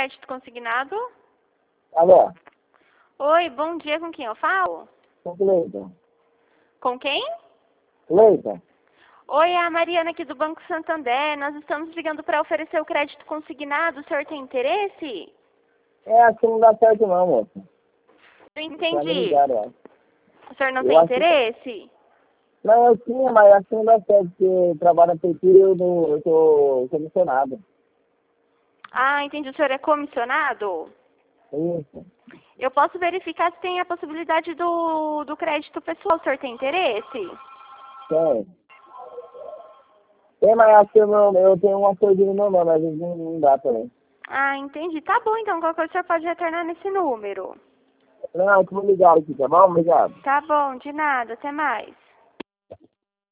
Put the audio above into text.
crédito consignado. Alô? Oi, bom dia, com quem eu falo? Com Cleiton. Com quem? Cleiton? Oi, é a Mariana aqui do Banco Santander. Nós estamos ligando para oferecer o crédito consignado. O senhor tem interesse? Acho que não dá certo não, moça. Eu Já me entendi. ligaram, ó. O senhor não Eu tem acho interesse? Não, eu tinha, mas acho que não dá certo, porque eu trabalho na prefeitura e eu tô comissionado. Ah, entendi. O senhor é comissionado? Isso. Eu posso verificar se tem a possibilidade do crédito pessoal. O senhor tem interesse? Tem. Tem, mas acho que eu tenho uma coisa no meu nome, às vezes não dá também. Ah, entendi. Tá bom, então. Qualquer coisa o senhor pode retornar nesse número. Não, eu vou ligar aqui, tá bom? Obrigado. Tá bom, de nada. Até mais.